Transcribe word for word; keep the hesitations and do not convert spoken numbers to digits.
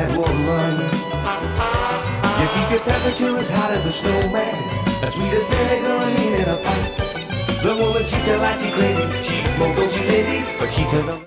bad woman. You keep your temperature as hot as a snowman, as sweet as vinegar in a pipe. The woman, she tell like she crazy, she smoke, don't she lazy, but she turn on